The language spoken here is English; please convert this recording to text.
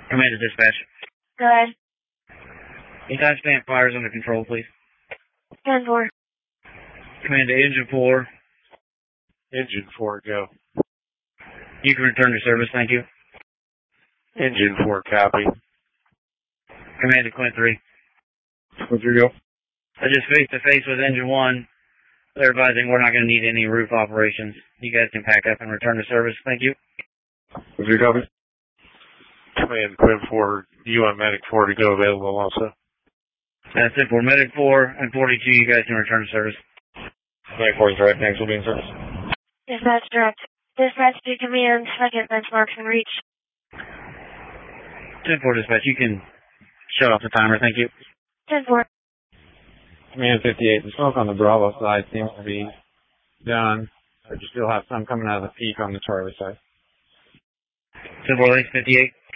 Command to dispatch. Go ahead. Your timestamp fires under control, please. 10-4. Command to engine 4. Engine 4, go. You can return to service, thank you. Engine 4, copy. Command to Quint 3. Quint 3, go. I just face-to-face with engine 1. They're advising we're not going to need any roof operations. You guys can pack up and return to service, thank you. Quint 3, copy. Command Quint 4, you on Medic 4 to go available also. That's it for Medic 4 and 42, you guys can return to service. Medic 4 is direct, next will be in service. Dispatch direct. Dispatch to command, second benchmarks and reach. 10-4 dispatch, you can shut off the timer, thank you. 10-4. Command 58, the smoke on the Bravo side seems to be done, but you still have some coming out of the peak on the Charlie side. 10-4 thanks, 58.